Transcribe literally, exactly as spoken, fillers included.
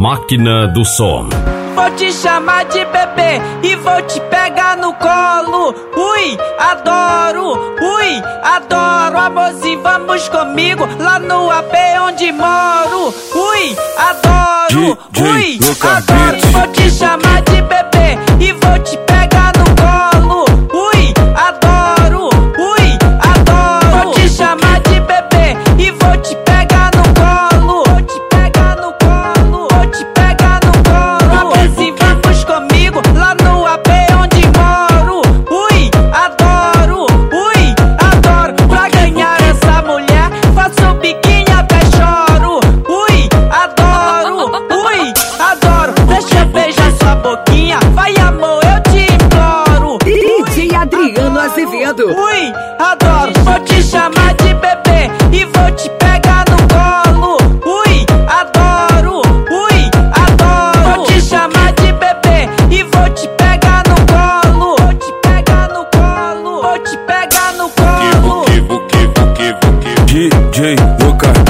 máquina do som. Vou te chamar de bebê e vou te pegar no colo. Ui, adoro, ui, adoro. Amorzinho, vamos comigo lá no A P onde moro. Ui, adoro, ui, adoro. Vou te chamar de bebê e vou te pegar no colo. Ui, adoro, ui, adoro. Vou te chamar de bebê e vou te pegar no colo. Vou te pegar no colo, vou te pegar no colo. Amorzinho, vamos comigo lá no A P onde moro. Ui, adoro, ui, adoro. Pra ganhar essa mulher, faço biquinho até choro. Ui, adoro, ui, adoro. Deixa eu beijar sua boquinha, vai amor, eu te imploro. D J Adriano Azevedo. Ui, adoro. Vou te chamar de bebê e vou te pegar no colo. Ui, adoro, ui, adoro. Vou te chamar de bebê e vou te pegar no colo. Vou te pegar no colo, vou te pegar no colo. D J Lucas